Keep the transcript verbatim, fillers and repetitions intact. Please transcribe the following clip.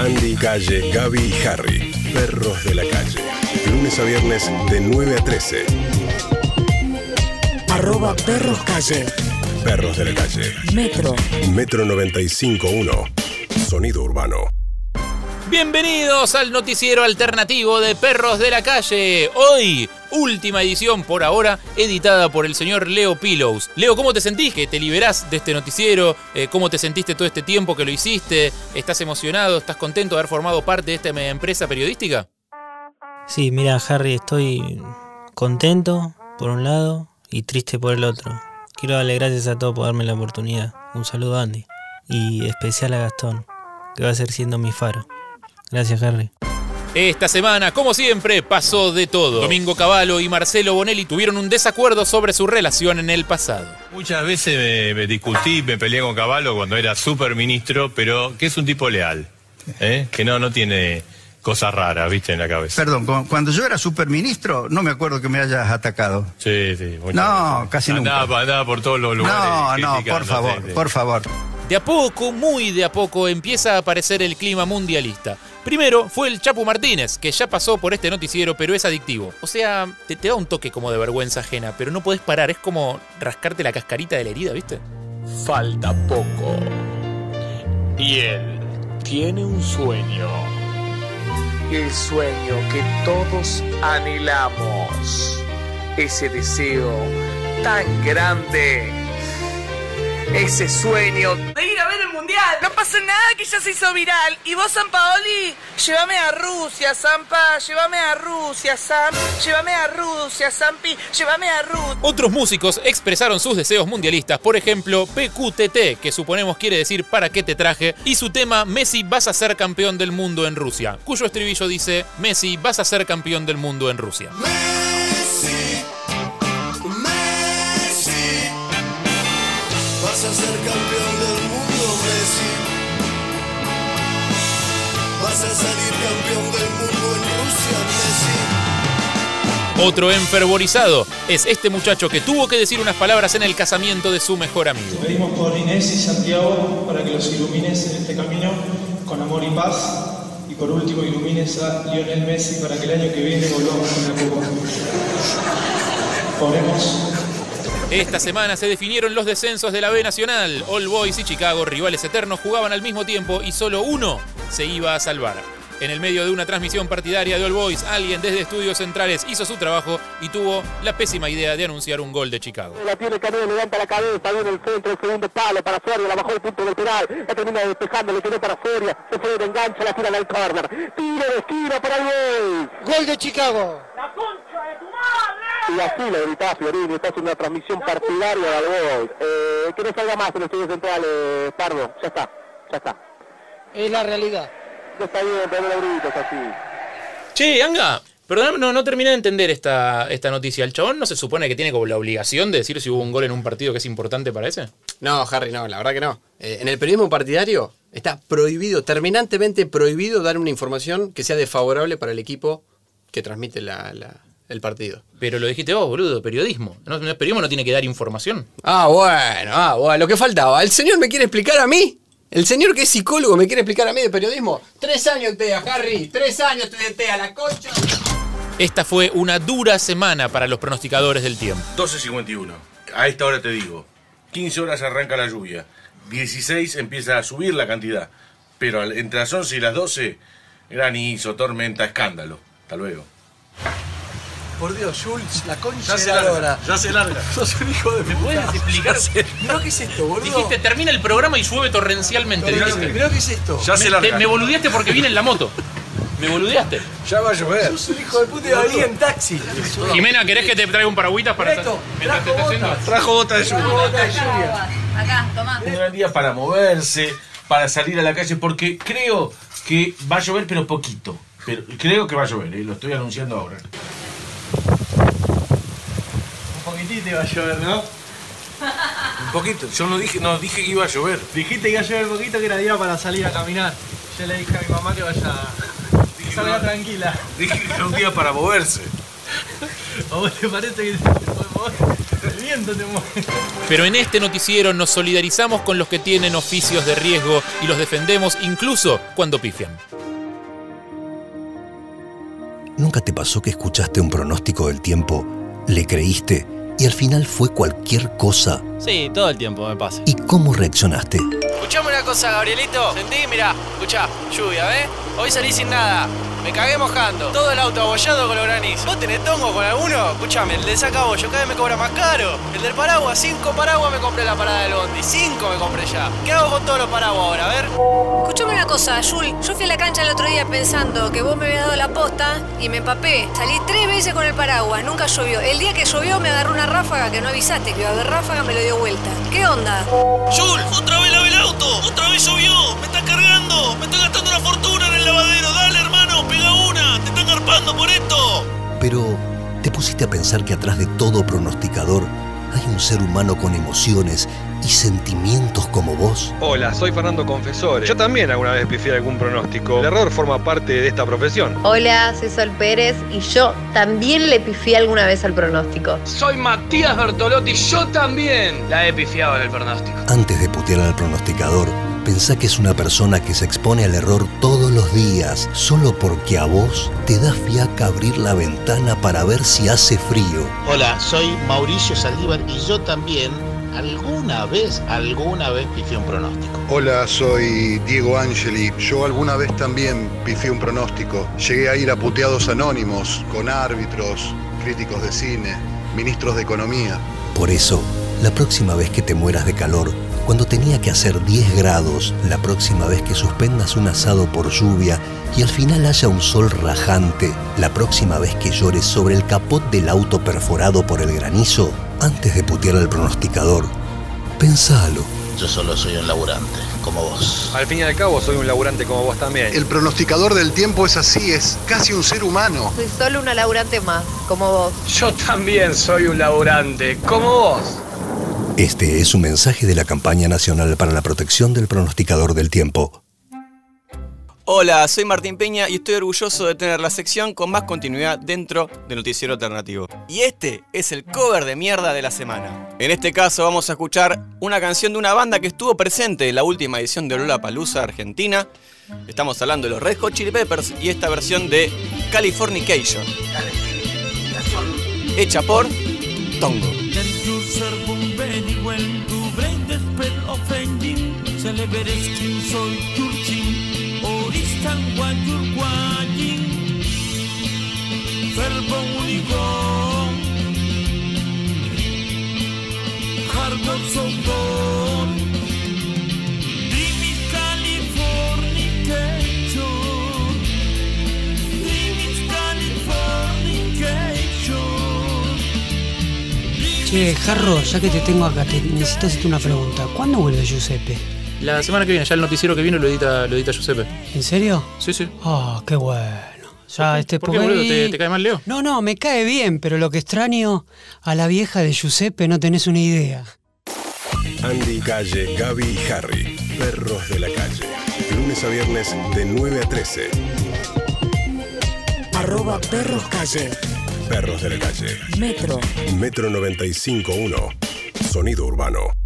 Andy, Calle, Gaby y Harry. Perros de la calle. Lunes a viernes de nueve a trece. Arroba Perros Calle. Perros de la calle. Metro. Metro noventa y cinco punto uno. Sonido urbano. Bienvenidos al noticiero alternativo de Perros de la Calle. Hoy, última edición por ahora, editada por el señor Leo Pillows. Leo, ¿cómo te sentís que te liberás de este noticiero? Eh, ¿Cómo te sentiste todo este tiempo que lo hiciste? ¿Estás emocionado? ¿Estás contento de haber formado parte de esta empresa periodística? Sí, mira, Harry, estoy contento por un lado y triste por el otro. Quiero darle gracias a todos por darme la oportunidad. Un saludo a Andy. Y especial a Gastón, que va a ser siendo mi faro. Gracias, Harry. Esta semana, como siempre, pasó de todo. Domingo Cavallo y Marcelo Bonelli tuvieron un desacuerdo sobre su relación en el pasado. Muchas veces me, me discutí, me peleé con Cavallo cuando era súper ministro, pero que es un tipo leal, ¿eh? Que no, no tiene cosas raras, viste, en la cabeza. Perdón, cuando yo era superministro, no me acuerdo que me hayas atacado. Sí, sí. No, veces. casi andaba, nunca. Andaba por todos los lugares. No, no, por favor, sí, sí. por favor. De a poco, muy de a poco, empieza a aparecer el clima mundialista. Primero fue el Chapu Martínez, que ya pasó por este noticiero, pero es adictivo. O sea, te, te da un toque como de vergüenza ajena, pero no podés parar, es como rascarte la cascarita de la herida, ¿viste? Falta poco. Y él tiene un sueño. El sueño que todos anhelamos. Ese deseo tan grande. Ese sueño de ir a ver el mundial. No pasa nada que ya se hizo viral. Y vos, Sampaoli, llévame a Rusia, Sampa, llévame a Rusia, Sam, llévame a Rusia, Sampi, llévame a Rusia. Otros músicos expresaron sus deseos mundialistas, por ejemplo, P Q T T, que suponemos quiere decir ¿para qué te traje? Y su tema Messi, vas a ser campeón del mundo en Rusia, cuyo estribillo dice Messi, vas a ser campeón del mundo en Rusia. Messi, Messi, vas a ser campeón del mundo, Messi. Vas a salir campeón del mundo en Rusia, Messi. Otro enfervorizado es este muchacho que tuvo que decir unas palabras en el casamiento de su mejor amigo. Te pedimos por Inés y Santiago para que los ilumines en este camino con amor y paz. Y por último ilumines a Lionel Messi para que el año que viene volvamos con la Copa. Oremos. Esta semana se definieron los descensos de la B Nacional. All Boys y Chicago, rivales eternos, jugaban al mismo tiempo y solo uno se iba a salvar. En el medio de una transmisión partidaria de All Boys, alguien desde Estudios Centrales hizo su trabajo y tuvo la pésima idea de anunciar un gol de Chicago. La tiene Canelo, levanta la cabeza, viene el centro, el segundo palo para Soria, la bajó el punto del penal, la termina despejando, le quedó para Soria, se fue de enganche, la tiran al córner, tiro de esquina para el gol. Gol de Chicago. ¡La concha de tu madre! Y así le gritaba Fiorini, está haciendo una transmisión partidaria de All Boys. Eh, que no salga más en los Estudios Centrales, Pardo, ya está, ya está. Es la realidad. No está bien, pero no gritos así. Che, Anga, perdón, no, no terminé de entender esta, esta noticia. ¿El chabón no se supone que tiene como la obligación de decir si hubo un gol en un partido que es importante para ese? No, Harry, no, la verdad que no. Eh, en el periodismo partidario está prohibido, terminantemente prohibido dar una información que sea desfavorable para el equipo que transmite la, la, el partido. Pero lo dijiste vos, boludo, periodismo. ¿No, el periodismo no tiene que dar información? Ah, bueno, ah, bueno, lo que faltaba. ¿El señor me quiere explicar a mí? El señor que es psicólogo me quiere explicar a mí de periodismo. Tres años te da, Harry. Tres años te da la concha. Esta fue una dura semana para los pronosticadores del tiempo. doce cincuenta y uno. A esta hora te digo. quince horas arranca la lluvia. dieciséis empieza a subir la cantidad. Pero entre las once y las doce, granizo, tormenta, escándalo. Hasta luego. Por Dios, Schultz, la concha Ya se de la larga, lora. ya se larga. Sos un hijo de ¿Me puta. puedes explicar? Mirá qué es esto, boludo. Dijiste, termina el programa y llueve torrencialmente. Mirá qué es esto. Ya se me, larga. te, me boludeaste porque vine en la moto. Me boludeaste. Ya va a llover. Sos un hijo de puta y venía en taxi. Jimena, ¿querés que te traiga un paragüitas para Esto, mientras te trajo está botas. haciendo? Trajo bota de lluvia. Bota de lluvia. Acá, tomá. Un gran día para moverse, para salir a la calle, porque creo que va a llover, pero poquito. Pero creo que va a llover, ¿eh? Lo estoy anunciando ahora. Un poquitito iba a llover, ¿no? Un poquito. Yo no dije, no dije que iba a llover. Dijiste que iba a llover un poquito, que era día para salir a caminar. Yo le dije a mi mamá que vaya... Que salga no, tranquila. Dije que era un día para moverse. ¿A vos te parece que te puede mover? El viento te mueve. Pero en este noticiero nos solidarizamos con los que tienen oficios de riesgo y los defendemos incluso cuando pifian. ¿Nunca te pasó que escuchaste un pronóstico del tiempo, le creíste y al final fue cualquier cosa? Sí, todo el tiempo me pasa. ¿Y cómo reaccionaste? Escuchame una cosa, Gabrielito. Sentí, mirá, escuchá, lluvia, ¿ves? Hoy salí sin nada. Me cagué mojando. Todo el auto abollado con los granizos. ¿Vos tenés tongo con alguno? Escuchame, el de sacabollo cada vez me cobra más caro. El del paraguas, cinco paraguas me compré en la parada del bondi. Cinco me compré ya. ¿Qué hago con todos los paraguas ahora? A ver. Escuchame una cosa, Jul. Yo fui a la cancha el otro día pensando que vos me habías dado la posta y me empapé. Salí tres veces con el paraguas, nunca llovió. El día que llovió me agarró una ráfaga que no avisaste que iba a haber ráfaga, me lo dio vuelta. ¿Qué onda? Jul, otra vez lavé el auto. Otra vez llovió. Me está cargando. Me estoy gastando una fortuna en el lavadero. Dale, hermano, pega una. Te están garpando por esto. Pero, ¿te pusiste a pensar que atrás de todo pronosticador hay un ser humano con emociones y sentimientos como vos? Hola, soy Fernando Confesore. Yo también alguna vez pifié algún pronóstico. El error forma parte de esta profesión. Hola, soy Sol Pérez y yo también le pifié alguna vez al pronóstico. Soy Matías Bertolotti, yo también la he pifiado en el pronóstico. Antes de putear al pronosticador, pensá que es una persona que se expone al error todos los días, solo porque a vos te da fiaca abrir la ventana para ver si hace frío. Hola, soy Mauricio Saldívar y yo también alguna vez, alguna vez pifié un pronóstico. Hola, soy Diego Angeli. Yo alguna vez también pifié un pronóstico. Llegué a ir a puteados anónimos con árbitros, críticos de cine, ministros de economía. Por eso, la próxima vez que te mueras de calor, cuando tenía que hacer diez grados, la próxima vez que suspendas un asado por lluvia y al final haya un sol rajante, la próxima vez que llores sobre el capot del auto perforado por el granizo, antes de putear al pronosticador, pensalo. Yo solo soy un laburante, como vos. Al fin y al cabo soy un laburante como vos también. El pronosticador del tiempo es así, es casi un ser humano. Soy solo una laburante más, como vos. Yo también soy un laburante, como vos. Este es un mensaje de la Campaña Nacional para la Protección del Pronosticador del Tiempo. Hola, soy Martín Peña y estoy orgulloso de tener la sección con más continuidad dentro de Noticiero Alternativo. Y este es el cover de mierda de la semana. En este caso vamos a escuchar una canción de una banda que estuvo presente en la última edición de Lollapalooza Argentina. Estamos hablando de los Red Hot Chili Peppers y esta versión de Californication, hecha por Tongo. Verbo único, hardcore softcore, dream is Californication, dream is Californication. Che, Jarro, ya que te tengo acá, te necesito hacerte una pregunta. ¿Cuándo vuelve Giuseppe? La semana que viene, ya el noticiero que vino lo edita, lo edita Giuseppe. ¿En serio? Sí, sí. Ah, oh, qué bueno. Ya, este ¿Por qué, boludo? ¿Te, ¿Te cae mal, Leo? No, no, me cae bien, pero lo que extraño a la vieja de Giuseppe no tenés una idea. Andy, Calle, Gaby y Harry, Perros de la Calle. Lunes a viernes de nueve a trece. Arroba Perros Calle. Perros de la Calle. Metro. Metro noventa y cinco punto uno. Sonido urbano.